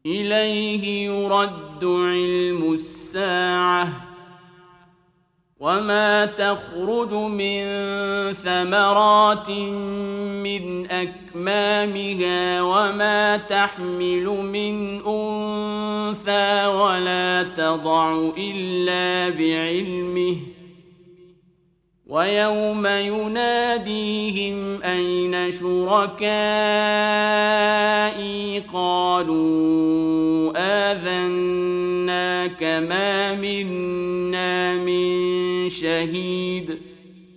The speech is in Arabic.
إليه يرد علم الساعة وما تخرج من ثمرات من أكمامها وما تحمل من أنثى ولا تضع إلا بعلمه ويوم يناديهم أين شركائي قالوا آذناك ما منا من شهيد